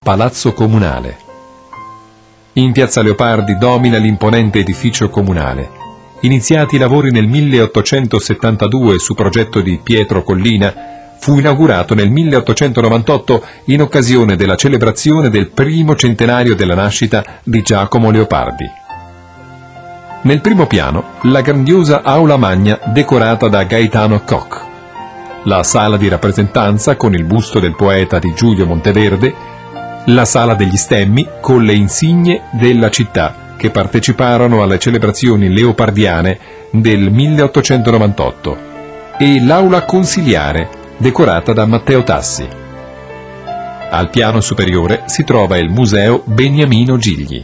Palazzo Comunale. In piazza Leopardi domina l'imponente edificio comunale. Iniziati i lavori nel 1872 su progetto di Pietro Collina, fu inaugurato nel 1898 in occasione della celebrazione del primo centenario della nascita di Giacomo Leopardi. Nel primo piano, la grandiosa aula magna decorata da Gaetano Koch, la sala di rappresentanza con il busto del poeta di Giulio Monteverde, la sala degli stemmi con le insigne della città che parteciparono alle celebrazioni leopardiane del 1898 e l'aula consiliare decorata da Matteo Tassi. Al piano superiore si trova il Museo Beniamino Gigli.